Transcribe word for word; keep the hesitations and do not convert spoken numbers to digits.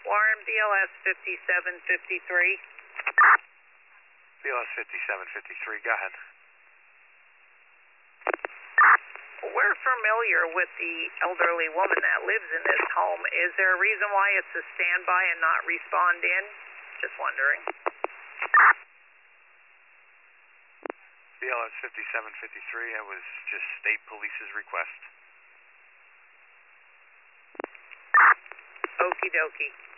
Warren, B L S fifty-seven fifty-three. B L S fifty-seven fifty-three, go ahead. We're familiar with the elderly woman that lives in this home. Is there a reason why it's a standby and not respond in? Just wondering. B L S fifty-seven fifty-three, that was just state police's request. Okie dokie.